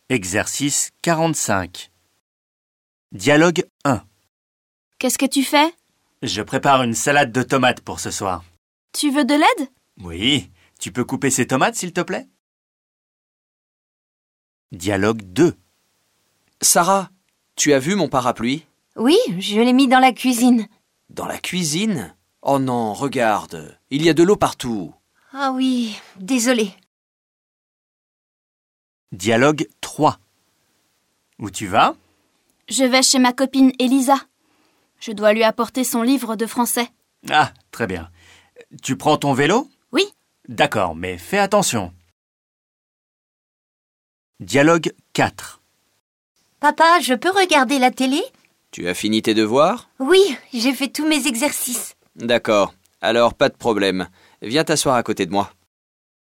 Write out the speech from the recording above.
Exercice 45. Dialogue 1. Qu'est-ce que tu fais? Je prépare une salade de tomates pour ce soir. Tu veux de l'aide? Oui, tu peux couper ces tomates s'il te plaît? Dialogue 2. Sarah, tu as vu mon parapluie? Oui, je l'ai mis dans la cuisine. Dans la cuisine? Oh non, regarde, il y a de l'eau partout. Ah oui, désolée. Dialogue 3. Où tu vas? Je vais chez ma copine Elisa. Je dois lui apporter son livre de français. Ah, très bien. Tu prends ton vélo? Oui. D'accord, mais fais attention. Dialogue 4. Papa, je peux regarder la télé? Tu as fini tes devoirs? Oui, j'ai fait tous mes exercices. D'accord, alors pas de problème. Viens t'asseoir à côté de moi.